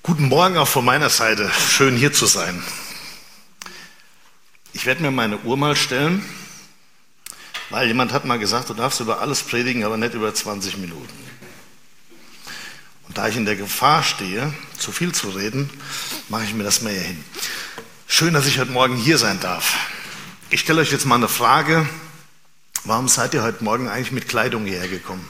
Guten Morgen auch von meiner Seite. Schön hier zu sein. Ich werde mir meine Uhr mal stellen, weil jemand hat mal gesagt, du darfst über alles predigen, aber nicht über 20 Minuten. Und da ich in der Gefahr stehe, zu viel zu reden, mache ich mir das mehr hin. Schön, dass ich heute Morgen hier sein darf. Ich stelle euch jetzt mal eine Frage. Warum seid ihr heute Morgen eigentlich mit Kleidung hierher gekommen?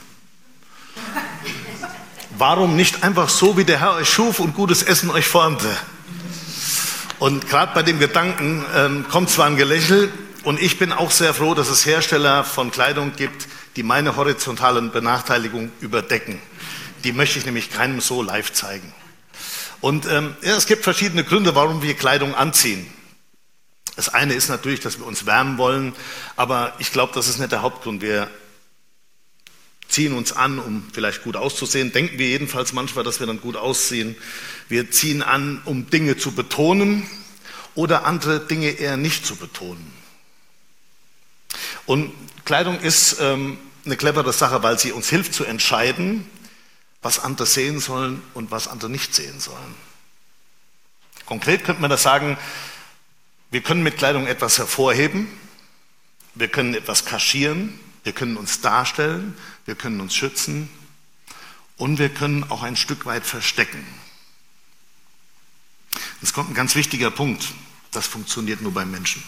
Warum nicht einfach so, wie der Herr euch schuf und gutes Essen euch formte? Und gerade bei dem Gedanken kommt zwar ein Gelächel, und ich bin auch sehr froh, dass es Hersteller von Kleidung gibt, die meine horizontalen Benachteiligungen überdecken. Die möchte ich nämlich keinem so live zeigen. Und es gibt verschiedene Gründe, warum wir Kleidung anziehen. Das eine ist natürlich, dass wir uns wärmen wollen, aber ich glaube, das ist nicht der Hauptgrund. Wir ziehen uns an, um vielleicht gut auszusehen. Denken wir jedenfalls manchmal, dass wir dann gut aussehen. Wir ziehen an, um Dinge zu betonen oder andere Dinge eher nicht zu betonen. Und Kleidung ist eine clevere Sache, weil sie uns hilft zu entscheiden, was andere sehen sollen und was andere nicht sehen sollen. Konkret könnte man das sagen, wir können mit Kleidung etwas hervorheben, wir können etwas kaschieren, wir können uns darstellen, wir können uns schützen und wir können auch ein Stück weit verstecken. Jetzt kommt ein ganz wichtiger Punkt, das funktioniert nur beim Menschen.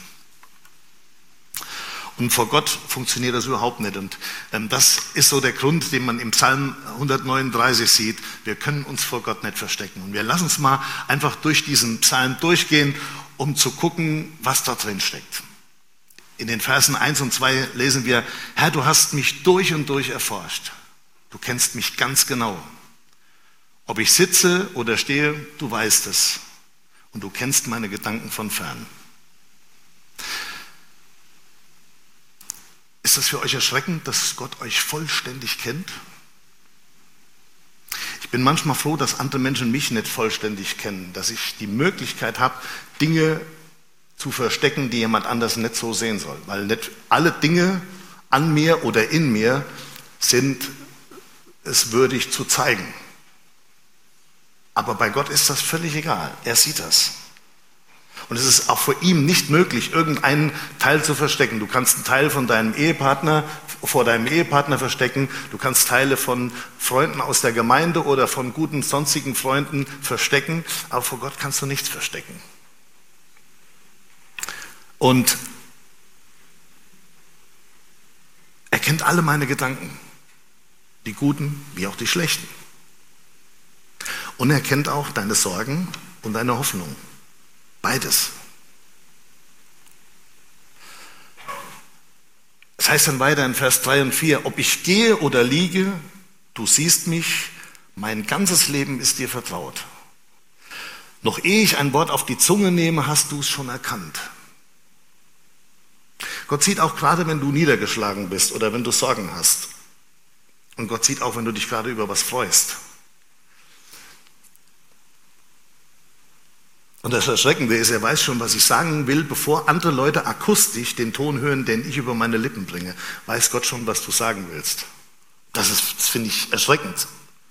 Und vor Gott funktioniert das überhaupt nicht. Und das ist so der Grund, den man im Psalm 139 sieht. Wir können uns vor Gott nicht verstecken. Und wir lassen uns mal einfach durch diesen Psalm durchgehen, um zu gucken, was da drin steckt. In den Versen 1 und 2 lesen wir, Herr, du hast mich durch und durch erforscht. Du kennst mich ganz genau. Ob ich sitze oder stehe, du weißt es. Und du kennst meine Gedanken von fern. Ist das für euch erschreckend, dass Gott euch vollständig kennt? Ich bin manchmal froh, dass andere Menschen mich nicht vollständig kennen, dass ich die Möglichkeit habe, Dinge zu verstecken, die jemand anders nicht so sehen soll. Weil nicht alle Dinge an mir oder in mir sind es würdig zu zeigen. Aber bei Gott ist das völlig egal. Er sieht das. Und es ist auch vor ihm nicht möglich, irgendeinen Teil zu verstecken. Du kannst einen Teil von deinem Ehepartner vor deinem Ehepartner verstecken. Du kannst Teile von Freunden aus der Gemeinde oder von guten sonstigen Freunden verstecken. Aber vor Gott kannst du nichts verstecken. Und er kennt alle meine Gedanken, die guten wie auch die schlechten. Und er kennt auch deine Sorgen und deine Hoffnung. Beides. Es heißt dann weiter in Vers 3 und 4, ob ich gehe oder liege, du siehst mich, mein ganzes Leben ist dir vertraut. Noch ehe ich ein Wort auf die Zunge nehme, hast du es schon erkannt. Gott sieht auch gerade, wenn du niedergeschlagen bist oder wenn du Sorgen hast. Und Gott sieht auch, wenn du dich gerade über was freust. Und das Erschreckende ist, er weiß schon, was ich sagen will, bevor andere Leute akustisch den Ton hören, den ich über meine Lippen bringe. Weiß Gott schon, was du sagen willst. Das finde ich erschreckend.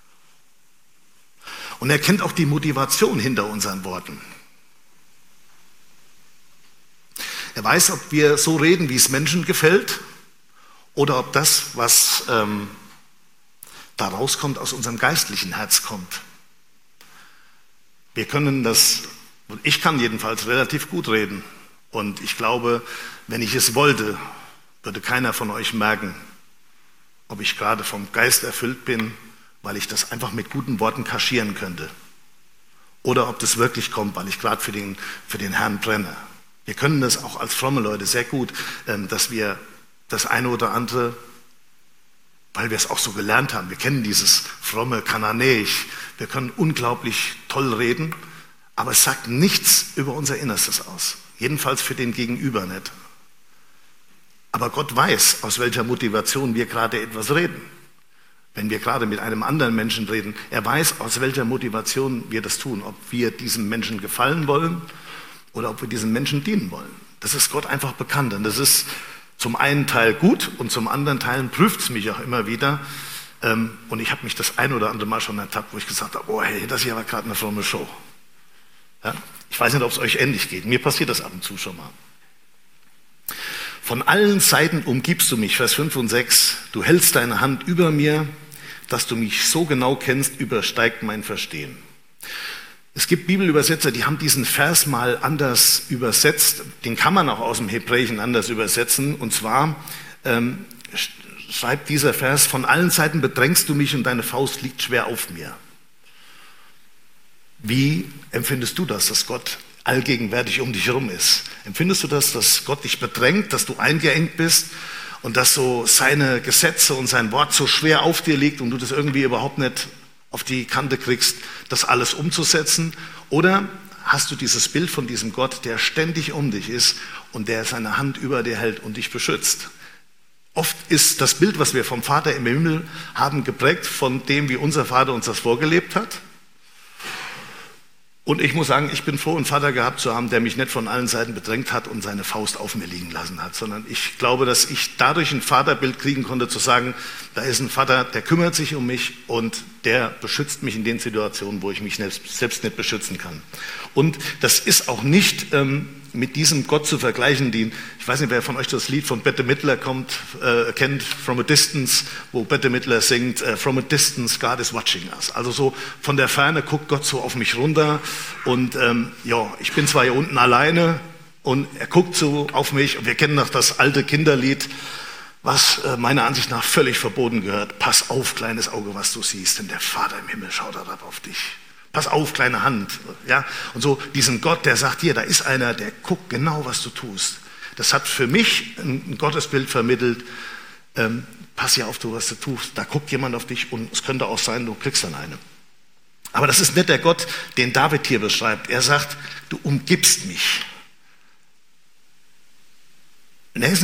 Und er kennt auch die Motivation hinter unseren Worten. Er weiß, ob wir so reden, wie es Menschen gefällt, oder ob das, was da rauskommt, aus unserem geistlichen Herz kommt. Wir können das, und ich kann jedenfalls relativ gut reden. Und ich glaube, wenn ich es wollte, würde keiner von euch merken, ob ich gerade vom Geist erfüllt bin, weil ich das einfach mit guten Worten kaschieren könnte. Oder ob das wirklich kommt, weil ich gerade für den Herrn brenne. Wir können das auch als fromme Leute sehr gut, dass wir das eine oder andere, weil wir es auch so gelernt haben, wir kennen dieses fromme Kananäisch, wir können unglaublich toll reden, aber es sagt nichts über unser Innerstes aus. Jedenfalls für den Gegenüber nicht. Aber Gott weiß, aus welcher Motivation wir gerade etwas reden. Wenn wir gerade mit einem anderen Menschen reden, er weiß, aus welcher Motivation wir das tun, ob wir diesem Menschen gefallen wollen oder ob wir diesem Menschen dienen wollen. Das ist Gott einfach bekannt. Und das ist zum einen Teil gut und zum anderen Teil prüft es mich auch immer wieder, Und ich habe mich das ein oder andere Mal schon ertappt, wo ich gesagt habe, oh hey, das ist ja aber gerade eine fromme Show. Ja? Ich weiß nicht, ob es euch ähnlich geht. Mir passiert das ab und zu schon mal. Von allen Seiten umgibst du mich, Vers 5 und 6. Du hältst deine Hand über mir, dass du mich so genau kennst, übersteigt mein Verstehen. Es gibt Bibelübersetzer, die haben diesen Vers mal anders übersetzt. Den kann man auch aus dem Hebräischen anders übersetzen. Und zwar schreibt dieser Vers, von allen Seiten bedrängst du mich und deine Faust liegt schwer auf mir. Wie empfindest du das, dass Gott allgegenwärtig um dich herum ist? Empfindest du das, dass Gott dich bedrängt, dass du eingeengt bist und dass so seine Gesetze und sein Wort so schwer auf dir liegt und du das irgendwie überhaupt nicht auf die Kante kriegst, das alles umzusetzen? Oder hast du dieses Bild von diesem Gott, der ständig um dich ist und der seine Hand über dir hält und dich beschützt? Oft ist das Bild, was wir vom Vater im Himmel haben, geprägt von dem, wie unser Vater uns das vorgelebt hat. Und ich muss sagen, ich bin froh, einen Vater gehabt zu haben, der mich nicht von allen Seiten bedrängt hat und seine Faust auf mir liegen lassen hat, sondern ich glaube, dass ich dadurch ein Vaterbild kriegen konnte, zu sagen, da ist ein Vater, der kümmert sich um mich und der beschützt mich in den Situationen, wo ich mich selbst nicht beschützen kann. Und das ist auch nicht mit diesem Gott zu vergleichen, ich weiß nicht, wer von euch das Lied von Bette Midler kennt, From a Distance, wo Bette Midler singt, From a Distance, God is watching us. Also so von der Ferne guckt Gott so auf mich runter und ich bin zwar hier unten alleine und er guckt so auf mich und wir kennen noch das alte Kinderlied, was meiner Ansicht nach völlig verboten gehört. Pass auf, kleines Auge, was du siehst, denn der Vater im Himmel schaut herab auf dich. Pass auf, kleine Hand. Ja? Und so diesen Gott, der sagt, hier, da ist einer, der guckt genau, was du tust. Das hat für mich ein Gottesbild vermittelt. Pass hier auf, was du tust. Da guckt jemand auf dich und es könnte auch sein, du kriegst dann eine. Aber das ist nicht der Gott, den David hier beschreibt. Er sagt, du umgibst mich. Und er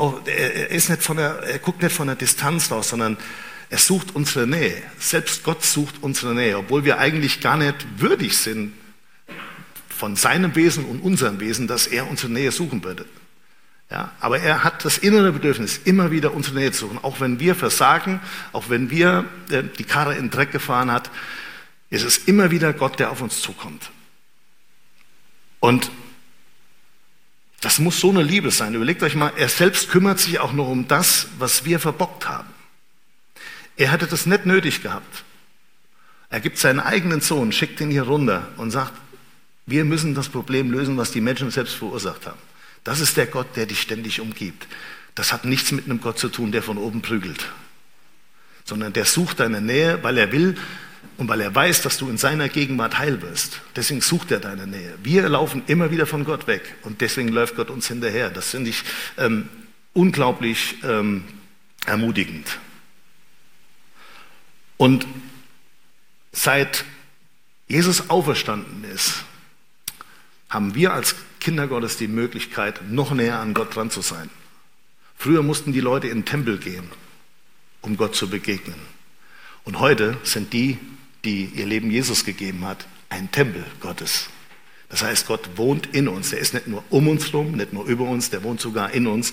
guckt nicht von der Distanz raus, sondern er sucht unsere Nähe. Selbst Gott sucht unsere Nähe, obwohl wir eigentlich gar nicht würdig sind von seinem Wesen und unserem Wesen, dass er unsere Nähe suchen würde. Ja, aber er hat das innere Bedürfnis, immer wieder unsere Nähe zu suchen. Auch wenn wir versagen, auch wenn wir die Karre in den Dreck gefahren hat, ist es immer wieder Gott, der auf uns zukommt. Und das muss so eine Liebe sein. Überlegt euch mal, er selbst kümmert sich auch noch um das, was wir verbockt haben. Er hatte das nicht nötig gehabt. Er gibt seinen eigenen Sohn, schickt ihn hier runter und sagt, wir müssen das Problem lösen, was die Menschen selbst verursacht haben. Das ist der Gott, der dich ständig umgibt. Das hat nichts mit einem Gott zu tun, der von oben prügelt, sondern der sucht deine Nähe, weil er will und weil er weiß, dass du in seiner Gegenwart heil wirst. Deswegen sucht er deine Nähe. Wir laufen immer wieder von Gott weg und deswegen läuft Gott uns hinterher. Das finde ich unglaublich ermutigend. Und seit Jesus auferstanden ist, haben wir als Kinder Gottes die Möglichkeit, noch näher an Gott dran zu sein. Früher mussten die Leute in den Tempel gehen, um Gott zu begegnen. Und heute sind die ihr Leben Jesus gegeben hat, ein Tempel Gottes. Das heißt, Gott wohnt in uns. Der ist nicht nur um uns rum, nicht nur über uns, der wohnt sogar in uns.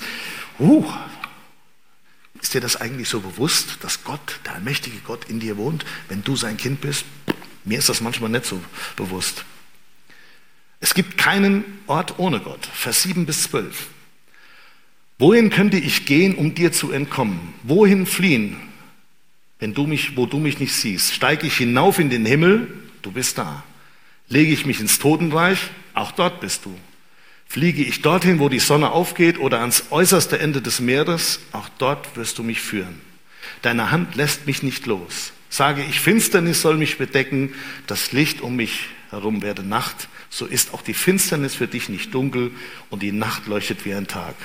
Ist dir das eigentlich so bewusst, dass Gott, der allmächtige Gott, in dir wohnt, wenn du sein Kind bist? Mir ist das manchmal nicht so bewusst. Es gibt keinen Ort ohne Gott. Vers 7 bis 12. Wohin könnte ich gehen, um dir zu entkommen? Wohin fliehen, wo du mich nicht siehst? Steige ich hinauf in den Himmel? Du bist da. Lege ich mich ins Totenreich? Auch dort bist du. Fliege ich dorthin, wo die Sonne aufgeht, oder ans äußerste Ende des Meeres? Auch dort wirst du mich führen. Deine Hand lässt mich nicht los. Sage ich, Finsternis soll mich bedecken, das Licht um mich herum werde Nacht, so ist auch die Finsternis für dich nicht dunkel und die Nacht leuchtet wie ein Tag.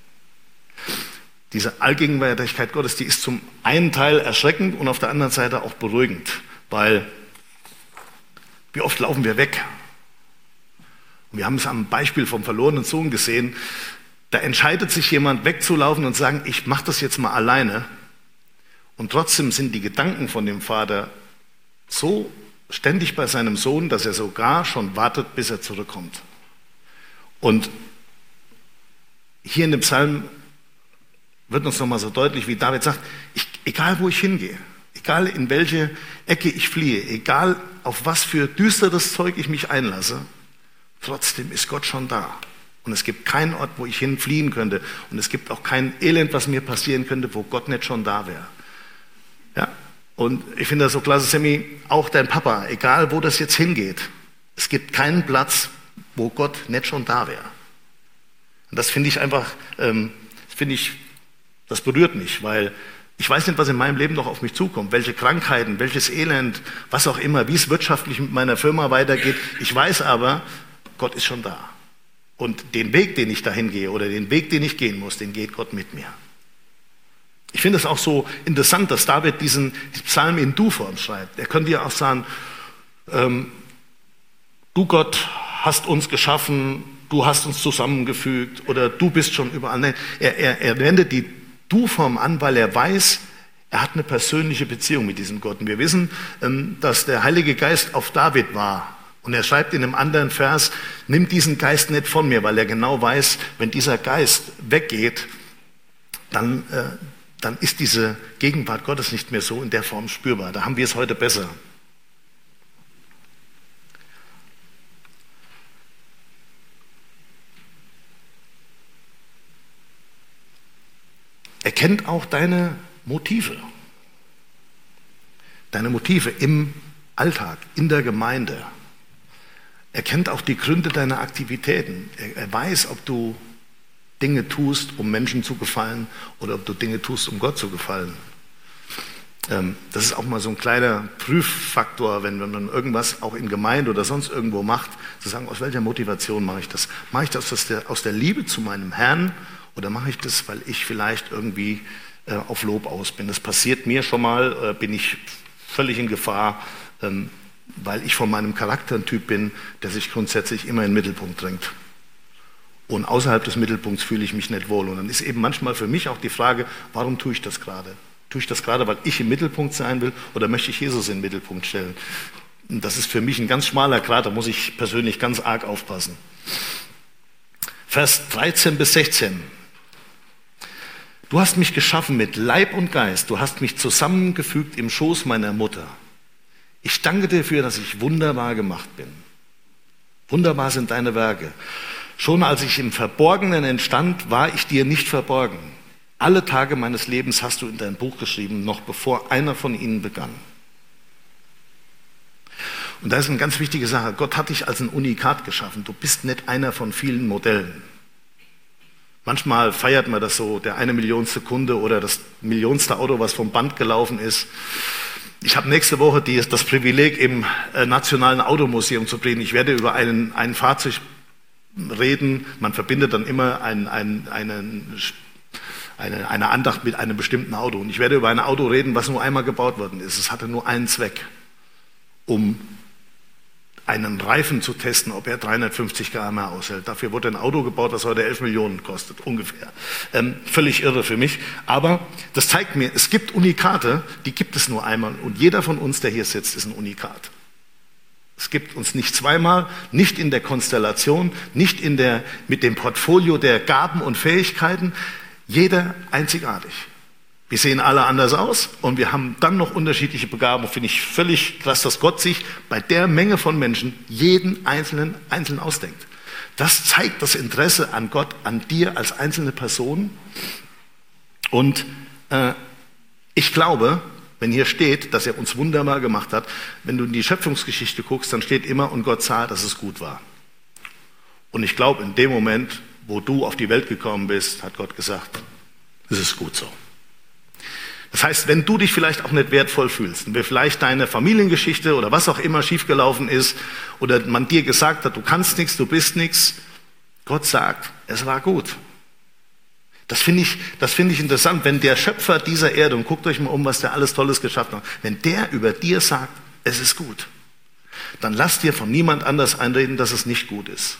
Diese Allgegenwärtigkeit Gottes, die ist zum einen Teil erschreckend und auf der anderen Seite auch beruhigend, weil wie oft laufen wir weg? Und wir haben es am Beispiel vom verlorenen Sohn gesehen, da entscheidet sich jemand wegzulaufen und sagen, ich mache das jetzt mal alleine. Und trotzdem sind die Gedanken von dem Vater so ständig bei seinem Sohn, dass er sogar schon wartet, bis er zurückkommt. Und hier in dem Psalm wird uns nochmal so deutlich, wie David sagt, egal wo ich hingehe, egal in welche Ecke ich fliehe, egal auf was für düsteres Zeug ich mich einlasse, trotzdem ist Gott schon da. Und es gibt keinen Ort, wo ich hinfliehen könnte. Und es gibt auch kein Elend, was mir passieren könnte, wo Gott nicht schon da wäre. Ja? Und ich finde das so klasse, Sammy, auch dein Papa, egal wo das jetzt hingeht, es gibt keinen Platz, wo Gott nicht schon da wäre. Und das finde ich einfach, das berührt mich, weil ich weiß nicht, was in meinem Leben noch auf mich zukommt, welche Krankheiten, welches Elend, was auch immer, wie es wirtschaftlich mit meiner Firma weitergeht. Ich weiß aber, Gott ist schon da. Und den Weg, den ich dahin gehe oder den Weg, den ich gehen muss, den geht Gott mit mir. Ich finde es auch so interessant, dass David diesen Psalm in Du-Form schreibt. Er könnte ja auch sagen, du Gott hast uns geschaffen, du hast uns zusammengefügt oder du bist schon überall. Nein, er wendet die Du-Form an, weil er weiß, er hat eine persönliche Beziehung mit diesem Gott. Und wir wissen, dass der Heilige Geist auf David war. Und er schreibt in einem anderen Vers, nimm diesen Geist nicht von mir, weil er genau weiß, wenn dieser Geist weggeht, dann ist diese Gegenwart Gottes nicht mehr so in der Form spürbar. Da haben wir es heute besser. Er kennt auch deine Motive. Deine Motive im Alltag, in der Gemeinde. Er kennt auch die Gründe deiner Aktivitäten. Er weiß, ob du Dinge tust, um Menschen zu gefallen oder ob du Dinge tust, um Gott zu gefallen. Das ist auch mal so ein kleiner Prüffaktor, wenn man irgendwas auch in Gemeinde oder sonst irgendwo macht, zu sagen, aus welcher Motivation mache ich das? Mache ich das aus der Liebe zu meinem Herrn oder mache ich das, weil ich vielleicht irgendwie auf Lob aus bin? Das passiert mir schon mal, bin ich völlig in Gefahr, weil ich von meinem Charakter ein Typ bin, der sich grundsätzlich immer in den Mittelpunkt drängt. Und außerhalb des Mittelpunkts fühle ich mich nicht wohl. Und dann ist eben manchmal für mich auch die Frage, warum tue ich das gerade? Tue ich das gerade, weil ich im Mittelpunkt sein will oder möchte ich Jesus in den Mittelpunkt stellen? Und das ist für mich ein ganz schmaler Grat, da muss ich persönlich ganz arg aufpassen. Vers 13 bis 16. Du hast mich geschaffen mit Leib und Geist, du hast mich zusammengefügt im Schoß meiner Mutter. Ich danke dir dafür, dass ich wunderbar gemacht bin. Wunderbar sind deine Werke. Schon als ich im Verborgenen entstand, war ich dir nicht verborgen. Alle Tage meines Lebens hast du in dein Buch geschrieben, noch bevor einer von ihnen begann. Und da ist eine ganz wichtige Sache. Gott hat dich als ein Unikat geschaffen. Du bist nicht einer von vielen Modellen. Manchmal feiert man das so, der 1.000.000. Kunde oder das millionste Auto, was vom Band gelaufen ist. Ich habe nächste Woche das Privileg, im Nationalen Automuseum zu reden. Ich werde über ein Fahrzeug reden. Man verbindet dann immer eine Andacht mit einem bestimmten Auto. Und ich werde über ein Auto reden, was nur einmal gebaut worden ist. Es hatte nur einen Zweck, um einen Reifen zu testen, ob er 350 km/h aushält. Dafür wurde ein Auto gebaut, das heute 11 Millionen kostet, ungefähr. Völlig irre für mich. Aber das zeigt mir, es gibt Unikate, die gibt es nur einmal. Und jeder von uns, der hier sitzt, ist ein Unikat. Es gibt uns nicht zweimal, nicht in der Konstellation, nicht mit dem Portfolio der Gaben und Fähigkeiten. Jeder einzigartig. Wir sehen alle anders aus und wir haben dann noch unterschiedliche Begabungen. Finde ich völlig krass, dass Gott sich bei der Menge von Menschen jeden einzeln ausdenkt. Das zeigt das Interesse an Gott, an dir als einzelne Person. Und ich glaube, wenn hier steht, dass er uns wunderbar gemacht hat, wenn du in die Schöpfungsgeschichte guckst, dann steht immer, und Gott sah, dass es gut war. Und ich glaube, in dem Moment, wo du auf die Welt gekommen bist, hat Gott gesagt, es ist gut so. Das heißt, wenn du dich vielleicht auch nicht wertvoll fühlst, wenn vielleicht deine Familiengeschichte oder was auch immer schiefgelaufen ist oder man dir gesagt hat, du kannst nichts, du bist nichts, Gott sagt, es war gut. Das finde ich interessant, wenn der Schöpfer dieser Erde, und guckt euch mal um, was der alles Tolles geschaffen hat, wenn der über dir sagt, es ist gut, dann lass dir von niemand anders einreden, dass es nicht gut ist.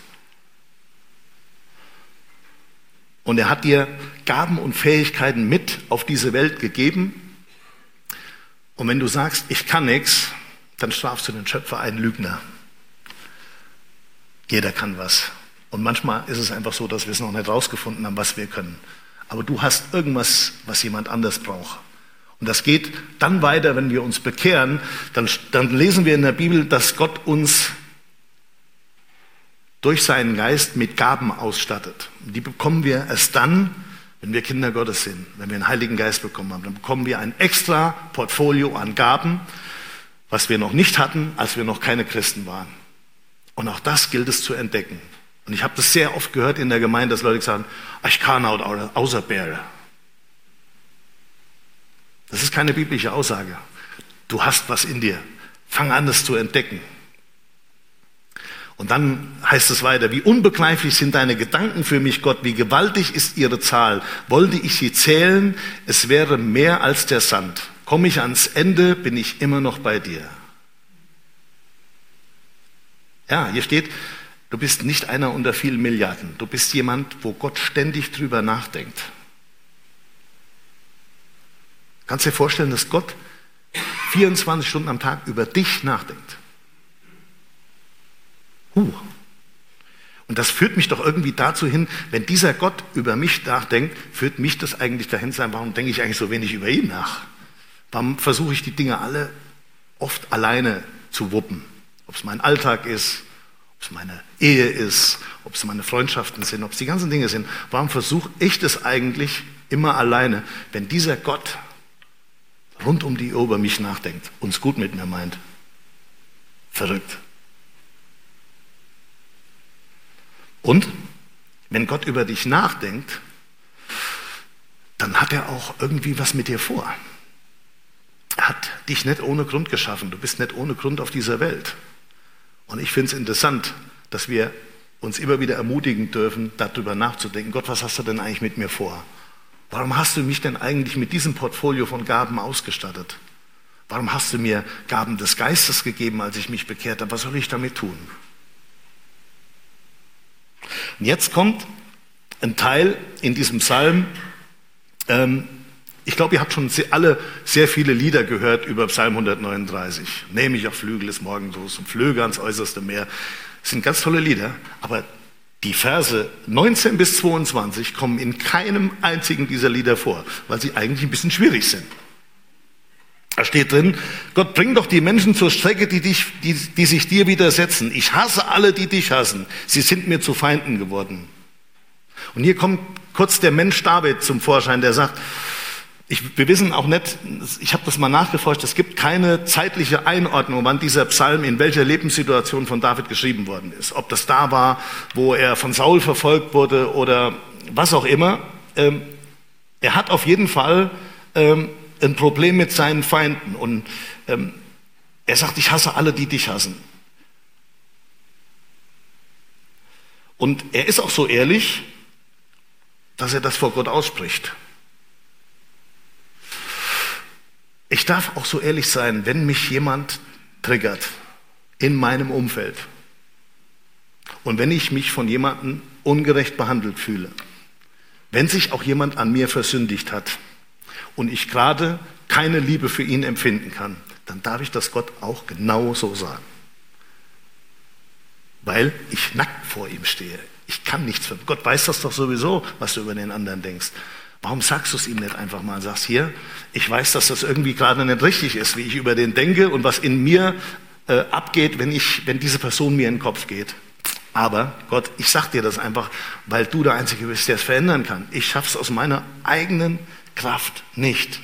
Und er hat dir Gaben und Fähigkeiten mit auf diese Welt gegeben. Und wenn du sagst, ich kann nichts, dann strafst du den Schöpfer einen Lügner. Jeder kann was. Und manchmal ist es einfach so, dass wir es noch nicht rausgefunden haben, was wir können. Aber du hast irgendwas, was jemand anders braucht. Und das geht dann weiter, wenn wir uns bekehren, dann lesen wir in der Bibel, dass Gott uns durch seinen Geist mit Gaben ausstattet. Und die bekommen wir erst dann, wenn wir Kinder Gottes sind, wenn wir den Heiligen Geist bekommen haben. Dann bekommen wir ein extra Portfolio an Gaben, was wir noch nicht hatten, als wir noch keine Christen waren. Und auch das gilt es zu entdecken. Und ich habe das sehr oft gehört in der Gemeinde, dass Leute sagen, ich kann außerbären. Das ist keine biblische Aussage. Du hast was in dir. Fang an, es zu entdecken. Und dann heißt es weiter, wie unbegreiflich sind deine Gedanken für mich, Gott, wie gewaltig ist ihre Zahl. Wollte ich sie zählen, es wäre mehr als der Sand. Komme ich ans Ende, bin ich immer noch bei dir. Ja, hier steht, du bist nicht einer unter vielen Milliarden. Du bist jemand, wo Gott ständig drüber nachdenkt. Kannst du dir vorstellen, dass Gott 24 Stunden am Tag über dich nachdenkt? Und das führt mich doch irgendwie dazu hin, wenn dieser Gott über mich nachdenkt, führt mich das eigentlich dahin sein, warum denke ich eigentlich so wenig über ihn nach? Warum versuche ich die Dinge alle oft alleine zu wuppen? Ob es mein Alltag ist, ob es meine Ehe ist, ob es meine Freundschaften sind, ob es die ganzen Dinge sind. Warum versuche ich das eigentlich immer alleine, wenn dieser Gott rund um die Uhr über mich nachdenkt und es gut mit mir meint? Verrückt. Und wenn Gott über dich nachdenkt, dann hat er auch irgendwie was mit dir vor. Er hat dich nicht ohne Grund geschaffen. Du bist nicht ohne Grund auf dieser Welt. Und ich finde es interessant, dass wir uns immer wieder ermutigen dürfen, darüber nachzudenken. Gott, was hast du denn eigentlich mit mir vor? Warum hast du mich denn eigentlich mit diesem Portfolio von Gaben ausgestattet? Warum hast du mir Gaben des Geistes gegeben, als ich mich bekehrt habe? Was soll ich damit tun? Und jetzt kommt ein Teil in diesem Psalm. Ich glaube, ihr habt schon alle sehr viele Lieder gehört über Psalm 139. Nehme ich auf Flügel des Morgenlos und flöge ans äußerste Meer. Das sind ganz tolle Lieder, aber die Verse 19 bis 22 kommen in keinem einzigen dieser Lieder vor, weil sie eigentlich ein bisschen schwierig sind. Da steht drin, Gott, bring doch die Menschen zur Strecke, die sich dir widersetzen. Ich hasse alle, die dich hassen. Sie sind mir zu Feinden geworden. Und hier kommt kurz der Mensch David zum Vorschein, der sagt, wir wissen auch nicht, ich habe das mal nachgeforscht, es gibt keine zeitliche Einordnung, wann dieser Psalm in welcher Lebenssituation von David geschrieben worden ist. Ob das da war, wo er von Saul verfolgt wurde oder was auch immer. Er hat auf jeden Fall ein Problem mit seinen Feinden. Und er sagt, ich hasse alle, die dich hassen. Und er ist auch so ehrlich, dass er das vor Gott ausspricht. Ich darf auch so ehrlich sein, wenn mich jemand triggert in meinem Umfeld und wenn ich mich von jemandem ungerecht behandelt fühle, wenn sich auch jemand an mir versündigt hat und ich gerade keine Liebe für ihn empfinden kann, dann darf ich das Gott auch genau so sagen. Weil ich nackt vor ihm stehe. Ich kann nichts für Gott weiß das doch sowieso, was du über den anderen denkst. Warum sagst du es ihm nicht einfach mal? Sagst hier, ich weiß, dass das irgendwie gerade nicht richtig ist, wie ich über den denke und was in mir abgeht, wenn diese Person mir in den Kopf geht. Aber Gott, ich sag dir das einfach, weil du der Einzige bist, der es verändern kann. Ich schaff's aus meiner eigenen Kraft nicht.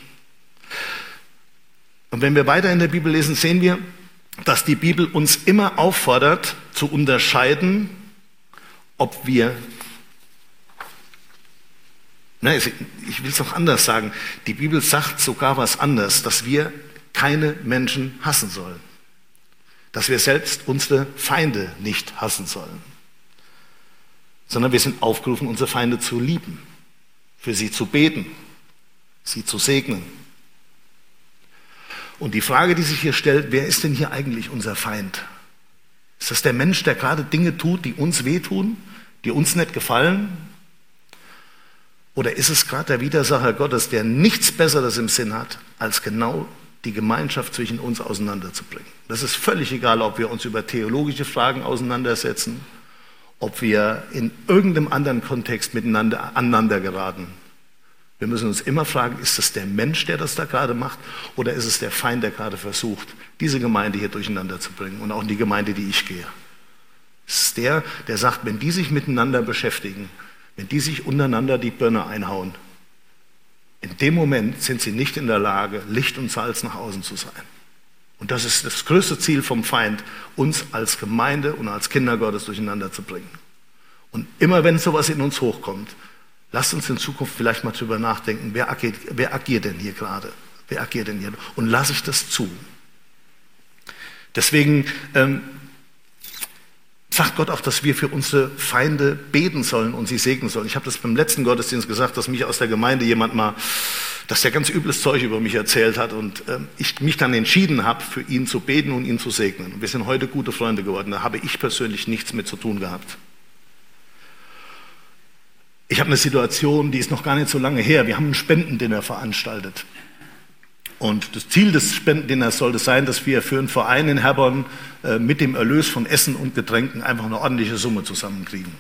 Und wenn wir weiter in der Bibel lesen, sehen wir, dass die Bibel uns immer auffordert, zu unterscheiden, ob wir ich will es noch anders sagen. Die Bibel sagt sogar was anderes, dass wir keine Menschen hassen sollen. Dass wir selbst unsere Feinde nicht hassen sollen. Sondern wir sind aufgerufen, unsere Feinde zu lieben, für sie zu beten, sie zu segnen. Und die Frage, die sich hier stellt, wer ist denn hier eigentlich unser Feind? Ist das der Mensch, der gerade Dinge tut, die uns wehtun, die uns nicht gefallen? Oder ist es gerade der Widersacher Gottes, der nichts Besseres im Sinn hat, als genau die Gemeinschaft zwischen uns auseinanderzubringen? Das ist völlig egal, ob wir uns über theologische Fragen auseinandersetzen, ob wir in irgendeinem anderen Kontext miteinander aneinander geraten. Wir müssen uns immer fragen, ist das der Mensch, der das da gerade macht, oder ist es der Feind, der gerade versucht, diese Gemeinde hier durcheinander zu bringen und auch in die Gemeinde, die ich gehe. Es ist der sagt, wenn die sich miteinander beschäftigen, wenn die sich untereinander die Birne einhauen, in dem Moment sind sie nicht in der Lage, Licht und Salz nach außen zu sein. Und das ist das größte Ziel vom Feind, uns als Gemeinde und als Kinder Gottes durcheinander zu bringen. Und immer wenn sowas in uns hochkommt, lasst uns in Zukunft vielleicht mal drüber nachdenken, wer agiert denn hier gerade? Wer agiert denn hier? Und lasse ich das zu? Deswegen sagt Gott auch, dass wir für unsere Feinde beten sollen und sie segnen sollen. Ich habe das beim letzten Gottesdienst gesagt, dass mich aus der Gemeinde jemand mal, dass der ganz übles Zeug über mich erzählt hat und ich mich dann entschieden habe, für ihn zu beten und ihn zu segnen. Und wir sind heute gute Freunde geworden. Da habe ich persönlich nichts mit zu tun gehabt. Ich habe eine Situation, die ist noch gar nicht so lange her. Wir haben einen Spendendinner veranstaltet. Und das Ziel des Spendendinners sollte sein, dass wir für einen Verein in Herborn mit dem Erlös von Essen und Getränken einfach eine ordentliche Summe zusammenkriegen.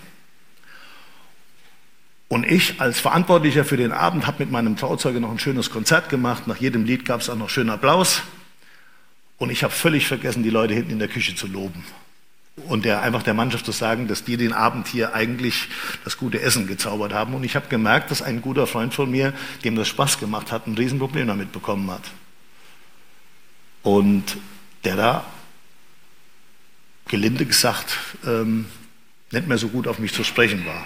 Und ich als Verantwortlicher für den Abend habe mit meinem Trauzeuge noch ein schönes Konzert gemacht. Nach jedem Lied gab es auch noch schönen Applaus. Und ich habe völlig vergessen, die Leute hinten in der Küche zu loben. Und einfach der Mannschaft zu sagen, dass die den Abend hier eigentlich das gute Essen gezaubert haben. Und ich habe gemerkt, dass ein guter Freund von mir, dem das Spaß gemacht hat, ein Riesenproblem damit bekommen hat. Und der da, gelinde gesagt, nicht mehr so gut auf mich zu sprechen war.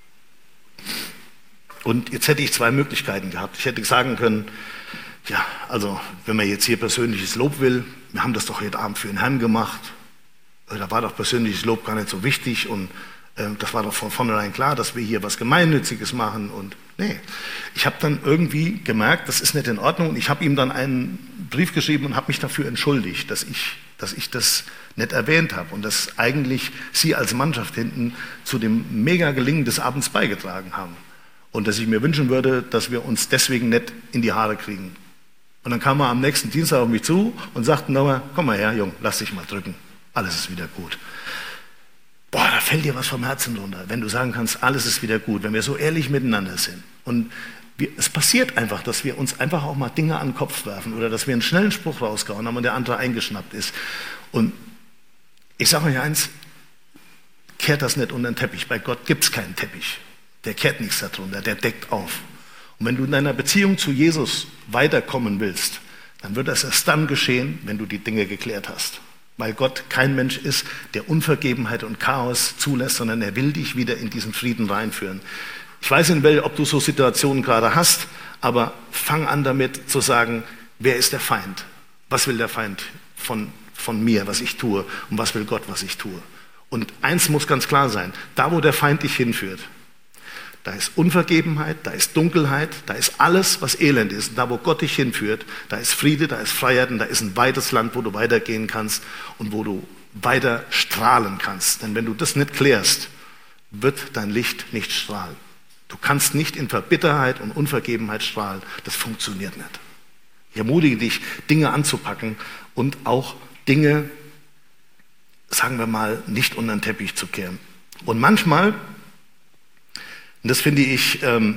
Und jetzt hätte ich zwei Möglichkeiten gehabt. Ich hätte sagen können, ja, also wenn man jetzt hier persönliches Lob will, wir haben das doch heute Abend für den Herrn gemacht. Da war doch persönliches Lob gar nicht so wichtig und das war doch von vornherein klar, dass wir hier was Gemeinnütziges machen. Und nee, ich habe dann irgendwie gemerkt, das ist nicht in Ordnung. Und ich habe ihm dann einen Brief geschrieben und habe mich dafür entschuldigt, dass ich das nicht erwähnt habe und dass eigentlich Sie als Mannschaft hinten zu dem mega Gelingen des Abends beigetragen haben. Und dass ich mir wünschen würde, dass wir uns deswegen nicht in die Haare kriegen. Und dann kam er am nächsten Dienstag auf mich zu und sagte nochmal, komm mal her, Jung, lass dich mal drücken. Alles ist wieder gut. Boah, da fällt dir was vom Herzen runter, wenn du sagen kannst, alles ist wieder gut, wenn wir so ehrlich miteinander sind. Und es passiert einfach, dass wir uns einfach auch mal Dinge an den Kopf werfen oder dass wir einen schnellen Spruch rausgehauen haben und der andere eingeschnappt ist. Und ich sage euch eins, kehrt das nicht unter den Teppich. Bei Gott gibt es keinen Teppich. Der kehrt nichts darunter, der deckt auf. Und wenn du in deiner Beziehung zu Jesus weiterkommen willst, dann wird das erst dann geschehen, wenn du die Dinge geklärt hast. Weil Gott kein Mensch ist, der Unvergebenheit und Chaos zulässt, sondern er will dich wieder in diesen Frieden reinführen. Ich weiß nicht, ob du so Situationen gerade hast, aber fang an damit zu sagen, wer ist der Feind? Was will der Feind von mir, was ich tue? Und was will Gott, was ich tue? Und eins muss ganz klar sein, da wo der Feind dich hinführt, da ist Unvergebenheit, da ist Dunkelheit, da ist alles, was Elend ist. Und da, wo Gott dich hinführt, da ist Friede, da ist Freiheit und da ist ein weites Land, wo du weitergehen kannst und wo du weiter strahlen kannst. Denn wenn du das nicht klärst, wird dein Licht nicht strahlen. Du kannst nicht in Verbitterheit und Unvergebenheit strahlen. Das funktioniert nicht. Ich ermutige dich, Dinge anzupacken und auch Dinge, sagen wir mal, nicht unter den Teppich zu kehren. Und manchmal, und das finde ich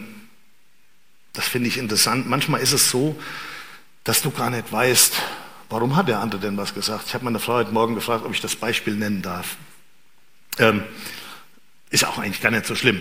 interessant. Manchmal ist es so, dass du gar nicht weißt, warum hat der andere denn was gesagt. Ich habe meine Frau heute Morgen gefragt, ob ich das Beispiel nennen darf. Ist auch eigentlich gar nicht so schlimm.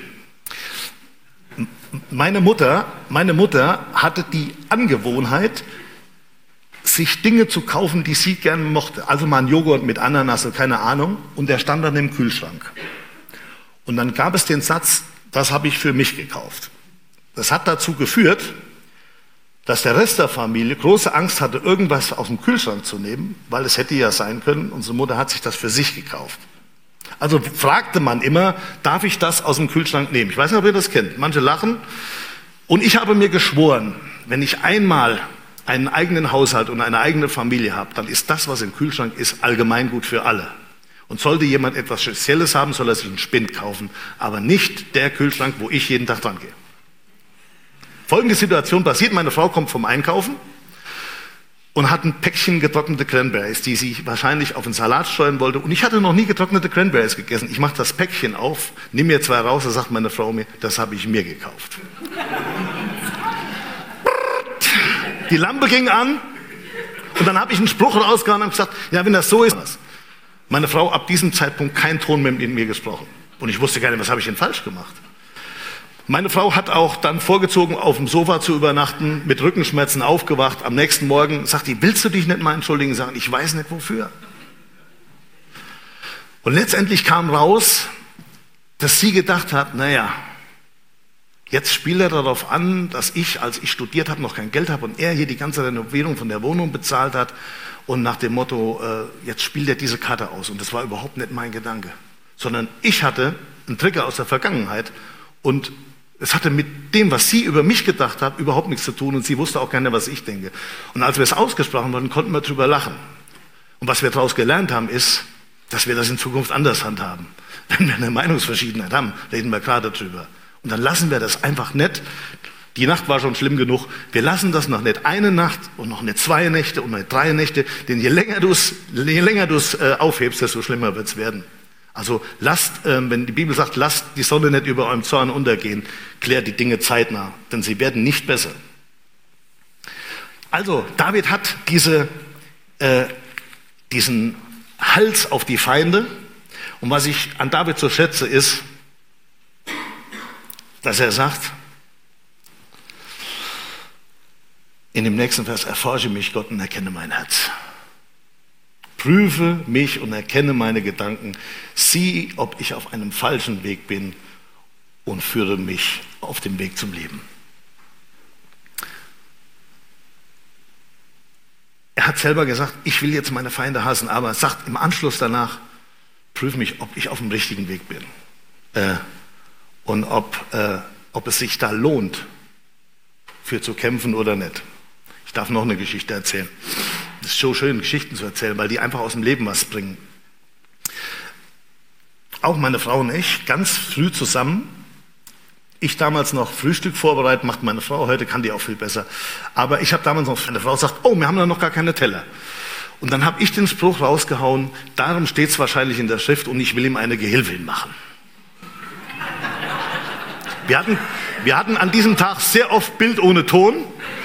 Meine Mutter hatte die Angewohnheit, sich Dinge zu kaufen, die sie gerne mochte. Also mal einen Joghurt mit Ananas oder keine Ahnung. Und der stand dann im Kühlschrank. Und dann gab es den Satz, das habe ich für mich gekauft. Das hat dazu geführt, dass der Rest der Familie große Angst hatte, irgendwas aus dem Kühlschrank zu nehmen, weil es hätte ja sein können, unsere Mutter hat sich das für sich gekauft. Also fragte man immer, darf ich das aus dem Kühlschrank nehmen? Ich weiß nicht, ob ihr das kennt. Manche lachen. Und ich habe mir geschworen, wenn ich einmal einen eigenen Haushalt und eine eigene Familie habe, dann ist das, was im Kühlschrank ist, allgemeingut für alle. Und sollte jemand etwas Spezielles haben, soll er sich einen Spind kaufen, aber nicht der Kühlschrank, wo ich jeden Tag dran gehe. Folgende Situation passiert, meine Frau kommt vom Einkaufen und hat ein Päckchen getrocknete Cranberries, die sie wahrscheinlich auf den Salat streuen wollte. Und ich hatte noch nie getrocknete Cranberries gegessen. Ich mache das Päckchen auf, nehme mir zwei raus, und sagt meine Frau mir, das habe ich mir gekauft. Die Lampe ging an und dann habe ich einen Spruch rausgehauen und gesagt, ja, wenn das so ist. Meine Frau ab diesem Zeitpunkt kein Ton mehr mit mir gesprochen. Und ich wusste gar nicht, was habe ich denn falsch gemacht. Meine Frau hat auch dann vorgezogen, auf dem Sofa zu übernachten, mit Rückenschmerzen aufgewacht. Am nächsten Morgen sagt die, willst du dich nicht mal entschuldigen? Sagen, ich weiß nicht wofür. Und letztendlich kam raus, dass sie gedacht hat, naja, jetzt spielt er darauf an, dass ich, als ich studiert habe, noch kein Geld habe und er hier die ganze Renovierung von der Wohnung bezahlt hat. Und nach dem Motto, jetzt spielt er diese Karte aus. Und das war überhaupt nicht mein Gedanke. Sondern ich hatte einen Trigger aus der Vergangenheit und es hatte mit dem, was sie über mich gedacht hat, überhaupt nichts zu tun und sie wusste auch gar nicht, was ich denke. Und als wir es ausgesprochen wurden, konnten wir drüber lachen. Und was wir daraus gelernt haben, ist, dass wir das in Zukunft anders handhaben. Wenn wir eine Meinungsverschiedenheit haben, reden wir gerade drüber. Und dann lassen wir das einfach nicht. Die Nacht war schon schlimm genug. Wir lassen das noch nicht eine Nacht und noch nicht 2 Nächte und noch nicht 3 Nächte. Denn je länger du es aufhebst, desto schlimmer wird es werden. Also lasst, wenn die Bibel sagt, lasst die Sonne nicht über eurem Zorn untergehen, klärt die Dinge zeitnah, denn sie werden nicht besser. Also, David hat diesen Hals auf die Feinde. Und was ich an David so schätze, ist, dass er sagt, in dem nächsten Vers, erforsche mich, Gott, und erkenne mein Herz. Prüfe mich und erkenne meine Gedanken. Sieh, ob ich auf einem falschen Weg bin und führe mich auf dem Weg zum Leben. Er hat selber gesagt, ich will jetzt meine Feinde hassen, aber er sagt im Anschluss danach, prüfe mich, ob ich auf dem richtigen Weg bin. Und ob es sich da lohnt, für zu kämpfen oder nicht. Ich darf noch eine Geschichte erzählen. Es ist so schön, Geschichten zu erzählen, weil die einfach aus dem Leben was bringen. Auch meine Frau und ich, ganz früh zusammen. Ich damals noch Frühstück vorbereitet, macht meine Frau, heute kann die auch viel besser. Aber ich habe damals noch, meine Frau sagt, oh, wir haben da noch gar keine Teller. Und dann habe ich den Spruch rausgehauen, darum steht es wahrscheinlich in der Schrift und ich will ihm eine Gehilfin machen. Wir hatten an diesem Tag sehr oft Bild ohne Ton.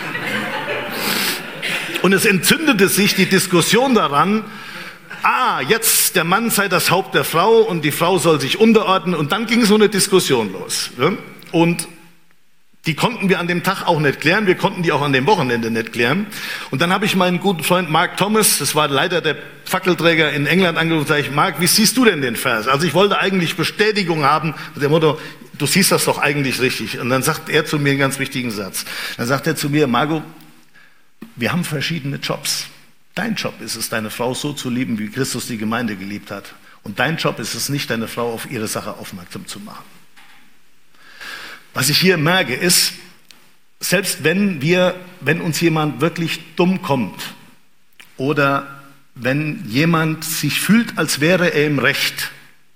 Und es entzündete sich die Diskussion daran, jetzt der Mann sei das Haupt der Frau und die Frau soll sich unterordnen. Und dann ging so eine Diskussion los. Und die konnten wir an dem Tag auch nicht klären, wir konnten die auch an dem Wochenende nicht klären. Und dann habe ich meinen guten Freund Mark Thomas, das war leider der Fackelträger in England, angerufen und sage ich, Mark, wie siehst du denn den Vers? Also ich wollte eigentlich Bestätigung haben, mit dem Motto, du siehst das doch eigentlich richtig. Und dann sagt er zu mir einen ganz wichtigen Satz. Dann sagt er zu mir, Marco, wir haben verschiedene Jobs. Dein Job ist es, deine Frau so zu lieben, wie Christus die Gemeinde geliebt hat. Und dein Job ist es nicht, deine Frau auf ihre Sache aufmerksam zu machen. Was ich hier merke, ist, selbst wenn uns jemand wirklich dumm kommt oder wenn jemand sich fühlt, als wäre er im Recht,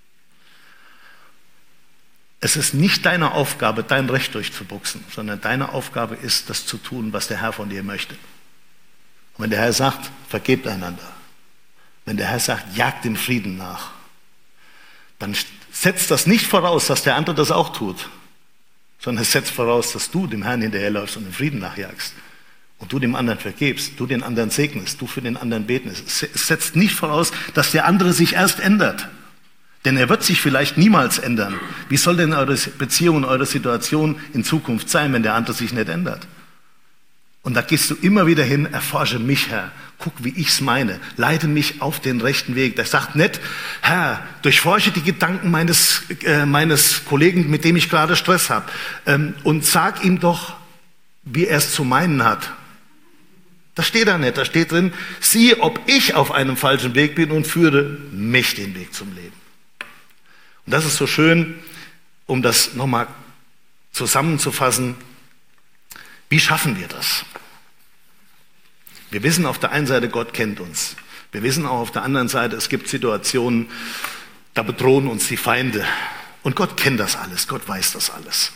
es ist nicht deine Aufgabe, dein Recht durchzuboxen, sondern deine Aufgabe ist, das zu tun, was der Herr von dir möchte. Und wenn der Herr sagt, vergebt einander, wenn der Herr sagt, jagt dem Frieden nach, dann setzt das nicht voraus, dass der andere das auch tut, sondern es setzt voraus, dass du dem Herrn hinterherläufst und dem Frieden nachjagst und du dem anderen vergebst, du den anderen segnest, du für den anderen betest. Es setzt nicht voraus, dass der andere sich erst ändert, denn er wird sich vielleicht niemals ändern. Wie soll denn eure Beziehung und eure Situation in Zukunft sein, wenn der andere sich nicht ändert? Und da gehst du immer wieder hin, erforsche mich, Herr, guck, wie ich's meine, leite mich auf den rechten Weg. Der sagt nicht, Herr, durchforsche die Gedanken meines Kollegen, mit dem ich gerade Stress habe, und sag ihm doch, wie er es zu meinen hat. Das steht da nicht, da steht drin, siehe, ob ich auf einem falschen Weg bin und führe mich den Weg zum Leben. Und das ist so schön, um das nochmal zusammenzufassen. Wie schaffen wir das? Wir wissen auf der einen Seite, Gott kennt uns. Wir wissen auch auf der anderen Seite, es gibt Situationen, da bedrohen uns die Feinde. Und Gott kennt das alles, Gott weiß das alles.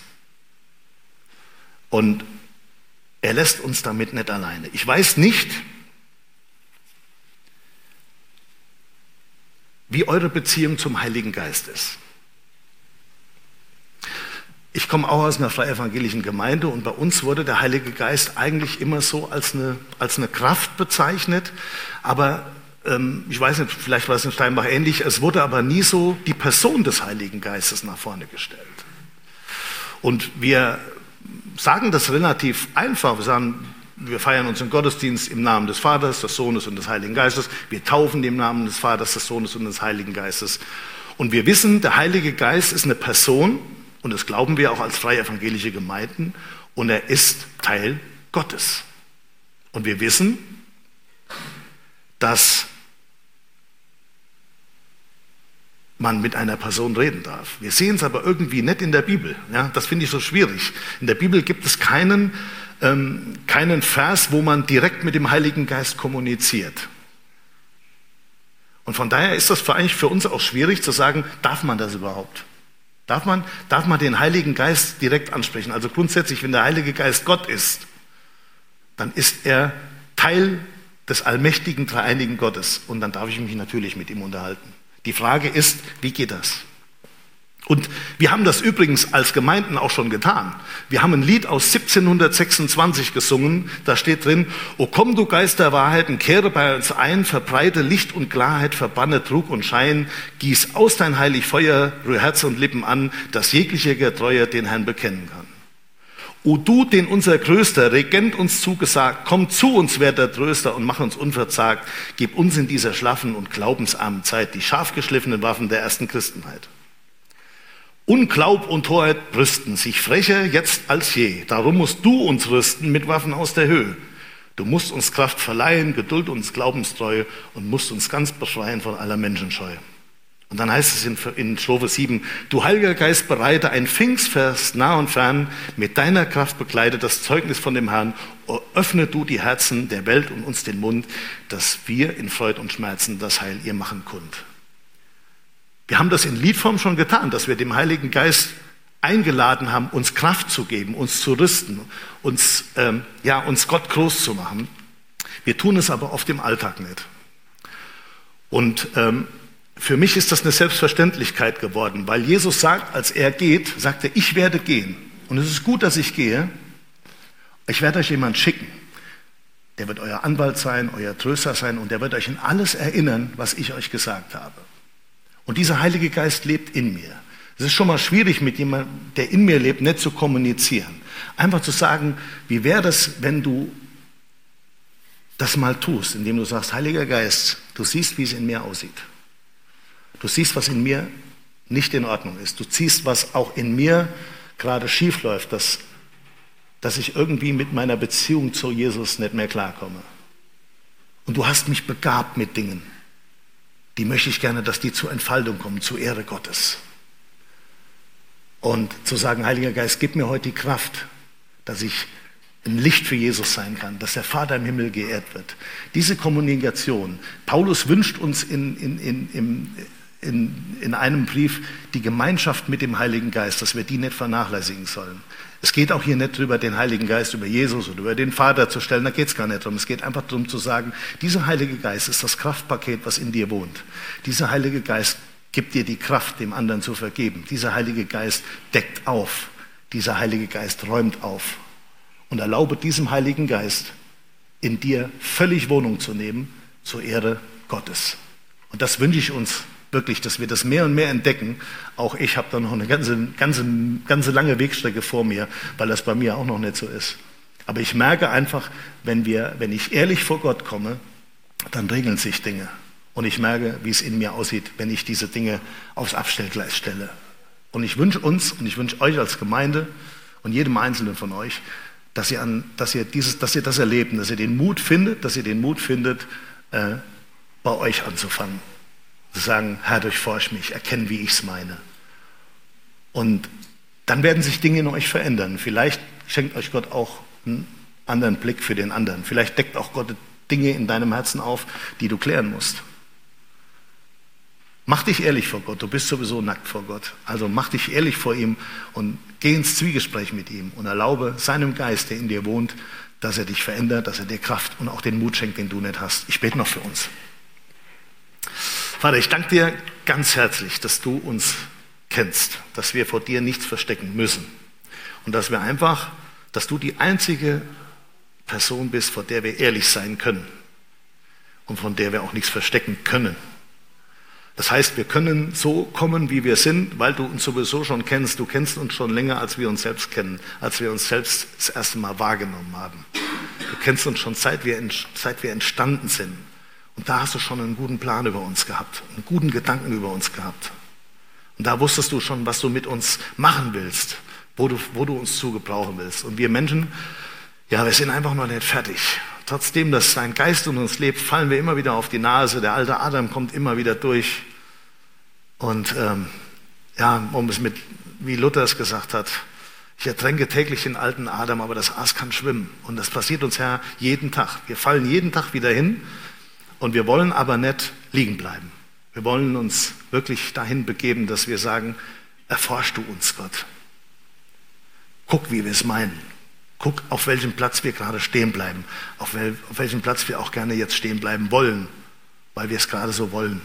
Und er lässt uns damit nicht alleine. Ich weiß nicht, wie eure Beziehung zum Heiligen Geist ist. Ich komme auch aus einer freievangelischen Gemeinde und bei uns wurde der Heilige Geist eigentlich immer so als eine Kraft bezeichnet, aber ich weiß nicht, vielleicht war es in Steinbach ähnlich, es wurde aber nie so die Person des Heiligen Geistes nach vorne gestellt. Und wir sagen das relativ einfach, wir sagen, wir feiern unseren Gottesdienst im Namen des Vaters, des Sohnes und des Heiligen Geistes, wir taufen im Namen des Vaters, des Sohnes und des Heiligen Geistes. Und wir wissen, der Heilige Geist ist eine Person, und das glauben wir auch als freie evangelische Gemeinden, und er ist Teil Gottes. Und wir wissen, dass man mit einer Person reden darf. Wir sehen es aber irgendwie nicht in der Bibel. Ja, das finde ich so schwierig. In der Bibel gibt es keinen Vers, wo man direkt mit dem Heiligen Geist kommuniziert. Und von daher ist das eigentlich für uns auch schwierig zu sagen, darf man das überhaupt? Darf man den Heiligen Geist direkt ansprechen? Also grundsätzlich, wenn der Heilige Geist Gott ist, dann ist er Teil des allmächtigen, dreieinigen Gottes. Und dann darf ich mich natürlich mit ihm unterhalten. Die Frage ist, wie geht das? Und wir haben das übrigens als Gemeinden auch schon getan. Wir haben ein Lied aus 1726 gesungen, da steht drin, O komm, du Geist der Wahrheiten, kehre bei uns ein, verbreite Licht und Klarheit, verbanne Trug und Schein, gieß aus dein heilig Feuer, rühr Herz und Lippen an, dass jeglicher Getreue den Herrn bekennen kann. O du, den unser größter Regent uns zugesagt, komm zu uns, werter Tröster, und mach uns unverzagt, gib uns in dieser schlaffen und glaubensarmen Zeit die scharf geschliffenen Waffen der ersten Christenheit. Unglaub und Torheit brüsten sich frecher jetzt als je. Darum musst du uns rüsten mit Waffen aus der Höhe. Du musst uns Kraft verleihen, Geduld uns Glaubenstreue und musst uns ganz befreien von aller Menschenscheu. Und dann heißt es in Strophe 7, du Heiliger Geist, bereite ein Pfingstfest nah und fern, mit deiner Kraft begleite das Zeugnis von dem Herrn, öffne du die Herzen der Welt und uns den Mund, dass wir in Freud und Schmerzen das Heil ihr machen kund. Wir haben das in Liedform schon getan, dass wir dem Heiligen Geist eingeladen haben, uns Kraft zu geben, uns zu rüsten, uns Gott groß zu machen. Wir tun es aber oft im Alltag nicht. Und für mich ist das eine Selbstverständlichkeit geworden, weil Jesus sagt, als er geht, sagt er, ich werde gehen. Und es ist gut, dass ich gehe. Ich werde euch jemanden schicken. Der wird euer Anwalt sein, euer Tröster sein und der wird euch in alles erinnern, was ich euch gesagt habe. Und dieser Heilige Geist lebt in mir. Es ist schon mal schwierig, mit jemandem, der in mir lebt, nicht zu kommunizieren. Einfach zu sagen, wie wäre das, wenn du das mal tust, indem du sagst, Heiliger Geist, du siehst, wie es in mir aussieht. Du siehst, was in mir nicht in Ordnung ist. Du siehst, was auch in mir gerade schief läuft, dass ich irgendwie mit meiner Beziehung zu Jesus nicht mehr klarkomme. Und du hast mich begabt mit Dingen. Die möchte ich gerne, dass die zur Entfaltung kommen, zur Ehre Gottes. Und zu sagen, Heiliger Geist, gib mir heute die Kraft, dass ich ein Licht für Jesus sein kann, dass der Vater im Himmel geehrt wird. Diese Kommunikation, Paulus wünscht uns in einem Brief die Gemeinschaft mit dem Heiligen Geist, dass wir die nicht vernachlässigen sollen. Es geht auch hier nicht darüber, den Heiligen Geist über Jesus oder über den Vater zu stellen, da geht es gar nicht darum. Es geht einfach darum zu sagen, dieser Heilige Geist ist das Kraftpaket, was in dir wohnt. Dieser Heilige Geist gibt dir die Kraft, dem anderen zu vergeben. Dieser Heilige Geist deckt auf. Dieser Heilige Geist räumt auf. Und erlaube diesem Heiligen Geist, in dir völlig Wohnung zu nehmen, zur Ehre Gottes. Und das wünsche ich uns wirklich, dass wir das mehr und mehr entdecken. Auch ich habe da noch eine ganze lange Wegstrecke vor mir, weil das bei mir auch noch nicht so ist. Aber ich merke einfach, wenn ich ehrlich vor Gott komme, dann regeln sich Dinge. Und ich merke, wie es in mir aussieht, wenn ich diese Dinge aufs Abstellgleis stelle. Und ich wünsche uns und ich wünsche euch als Gemeinde und jedem Einzelnen von euch, dass ihr das erlebt, dass ihr den Mut findet, bei euch anzufangen. Zu sagen, Herr, durchforsch mich, erkenne, wie ich es meine. Und dann werden sich Dinge in euch verändern. Vielleicht schenkt euch Gott auch einen anderen Blick für den anderen. Vielleicht deckt auch Gott Dinge in deinem Herzen auf, die du klären musst. Mach dich ehrlich vor Gott, du bist sowieso nackt vor Gott. Also mach dich ehrlich vor ihm und geh ins Zwiegespräch mit ihm und erlaube seinem Geist, der in dir wohnt, dass er dich verändert, dass er dir Kraft und auch den Mut schenkt, den du nicht hast. Ich bete noch für uns. Vater, ich danke dir ganz herzlich, dass du uns kennst, dass wir vor dir nichts verstecken müssen und dass du die einzige Person bist, vor der wir ehrlich sein können und von der wir auch nichts verstecken können. Das heißt, wir können so kommen, wie wir sind, weil du uns sowieso schon kennst. Du kennst uns schon länger, als wir uns selbst kennen, als wir uns selbst das erste Mal wahrgenommen haben. Du kennst uns schon, seit wir entstanden sind. Und da hast du schon einen guten Plan über uns gehabt, einen guten Gedanken über uns gehabt. Und da wusstest du schon, was du mit uns machen willst, wo du uns zu gebrauchen willst. Und wir Menschen, ja, wir sind einfach noch nicht fertig. Trotzdem, dass dein Geist in uns lebt, fallen wir immer wieder auf die Nase. Der alte Adam kommt immer wieder durch. Und um es wie Luther es gesagt hat, ich ertränke täglich den alten Adam, aber das Aas kann schwimmen. Und das passiert uns ja jeden Tag. Wir fallen jeden Tag wieder hin und wir wollen aber nicht liegen bleiben. Wir wollen uns wirklich dahin begeben, dass wir sagen, erforsch du uns, Gott. Guck, wie wir es meinen. Guck, auf welchem Platz wir gerade stehen bleiben. Auf welchem Platz wir auch gerne jetzt stehen bleiben wollen, weil wir es gerade so wollen.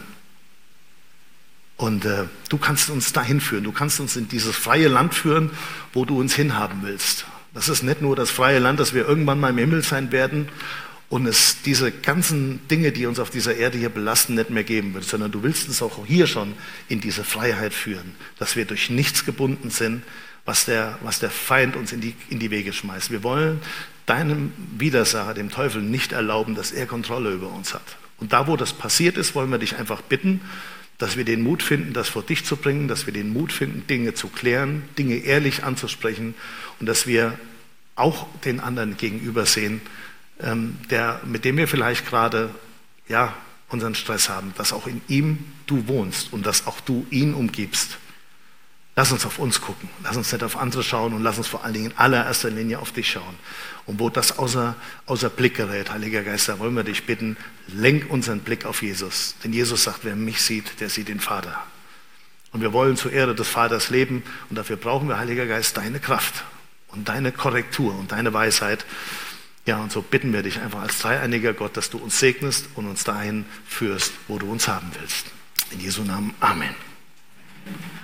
Und du kannst uns dahin führen, du kannst uns in dieses freie Land führen, wo du uns hinhaben willst. Das ist nicht nur das freie Land, dass wir irgendwann mal im Himmel sein werden und es diese ganzen Dinge, die uns auf dieser Erde hier belasten, nicht mehr geben wird, sondern du willst uns auch hier schon in diese Freiheit führen, dass wir durch nichts gebunden sind, was der Feind uns in die Wege schmeißt. Wir wollen deinem Widersacher, dem Teufel, nicht erlauben, dass er Kontrolle über uns hat. Und da, wo das passiert ist, wollen wir dich einfach bitten, dass wir den Mut finden, das vor dich zu bringen, dass wir den Mut finden, Dinge zu klären, Dinge ehrlich anzusprechen und dass wir auch den anderen gegenüber sehen, mit dem wir vielleicht gerade unseren Stress haben, dass auch in ihm du wohnst und dass auch du ihn umgibst. Lass uns auf uns gucken, lass uns nicht auf andere schauen und lass uns vor allen Dingen in allererster Linie auf dich schauen. Und wo das außer Blick gerät, Heiliger Geist, da wollen wir dich bitten, lenk unseren Blick auf Jesus. Denn Jesus sagt, wer mich sieht, der sieht den Vater. Und wir wollen zur Ehre des Vaters leben und dafür brauchen wir, Heiliger Geist, deine Kraft und deine Korrektur und deine Weisheit. Ja, und so bitten wir dich einfach als dreieiniger Gott, dass du uns segnest und uns dahin führst, wo du uns haben willst. In Jesu Namen, Amen.